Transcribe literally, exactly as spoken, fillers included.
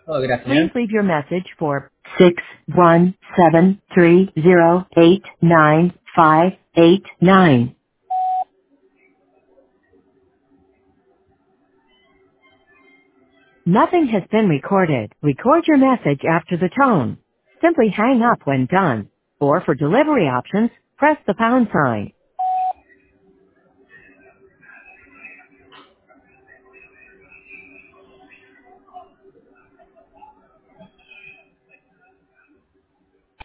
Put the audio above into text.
Hello, good Please afternoon. leave your message for six one seven three zero eight nine five eight nine. Nothing has been recorded. Record your message after the tone. Simply hang up when done. Or for delivery options, press the pound sign.